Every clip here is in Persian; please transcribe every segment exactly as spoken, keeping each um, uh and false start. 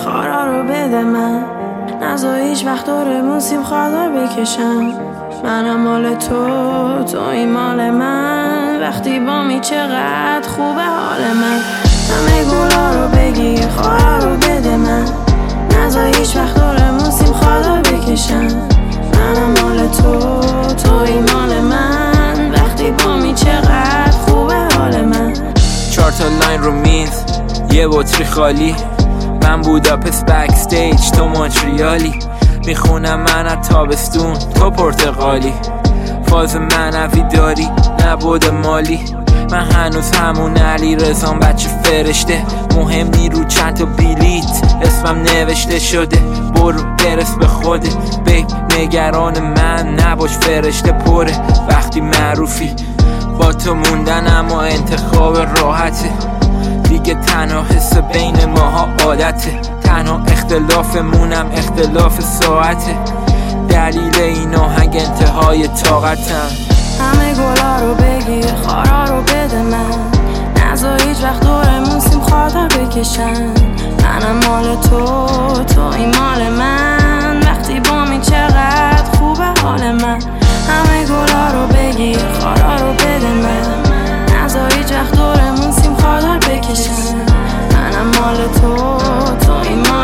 خارا رو بده من، نزا هیچ وقت دور موسیم خاردار بکشم. منم مال تو، توی مال من، وقتی با می چقدر خوبه حال من. همه گلا رو بگیر، خارا رو بده من، نزا هیچ وقت دور موسیم خاردار بکشم. منم مال تو، توی مال من، وقتی با می چقدر خوبه حال من. چهار تا لاین رو میز، یه بطری خالی، من بوداپست بک استیج، تو مونتریالی. میخونم من از تابستون، تو پرتغالی. فاز منوی داری، نبود مالی. من هنوز همون علی رزان بچه فرشته، مهم نی رو چند تا بیلیت اسمم نوشته شده. برو برس به خوده بیب، نگران من نباش، فرشته پره. وقتی معروفی با تو موندن اما انتخاب راحته، دیگه تنها حس بین ماها عادته. تنها اختلافمونم اختلاف ساعته، دلیل این آهنگ انتهای طاقتم. همه گلا رو بگیر، خارا رو بده من، نزا هیچ وقت دور موسیم خاردار بکشن. منم مال تو، توی مال من، وقتی با می چقدر خوبه حال من. همه گلا رو بگیر، خارا رو بده من، نزا هیچ وقت دور موسیم خاردار بکشن. منم مال تو، توی مال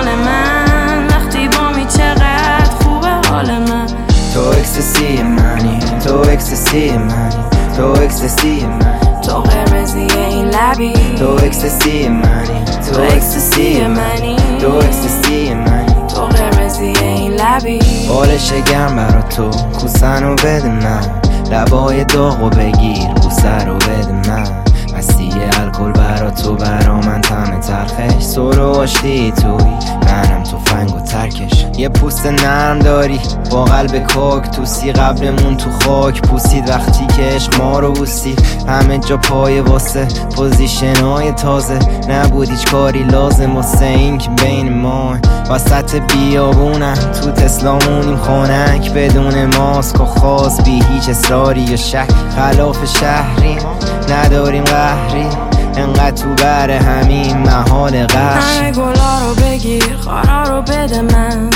من، وقتی با می چقدر خوبه حال من. تو اکستسی منی، تو اکستسی منی، تو اکستسی منی، تو قرمزی این لبی، تو اکستسی منی، تو اکستسی منی، تو اکستسی منی، تو قرمزی این لبی. بالش گرم برا تو، کوسن رو بده من، لبای داغو بگیر، کوسه رو بده من. مستی الکل برا تو، برا من طعم تلخش. سرو آشتی توی منم تفنگ و ترکش. یه پوست نرم داری با قلب کوک، توسی قبلمون تو خاک پوسید وقتی که عشق ما رو بوسید. همه جا پای واسه پوزیشنای تازه، نبود هیچ کاری لازم واسه این که بین ما وسط بیابونم. تو تسلامونیم خانک بدون ماسک و خاص، بی هیچ اصراری یا شک. خلاف شهریم نداریم قهری، انقدر تو بر همین محال قش. همه گلا رو بگیر، خارا رو بده من،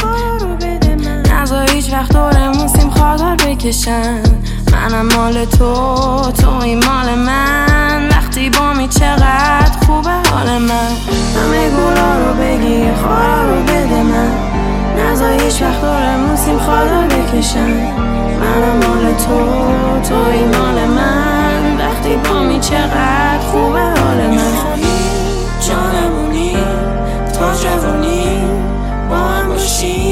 نزا هیچ وقت دور موسیم خاردار بکشن. منم مال تو، توی مال من، وقتی با می چقدر خوبه حال من. همه گلا رو بگیر، خارا رو بده من، نزا هیچ وقت دور موسیم خاردار بکشن. منم مال تو، توی مال من، وقتی با می چقدر خوبه حال من. جانمونی تا جوانی با هم باشیم.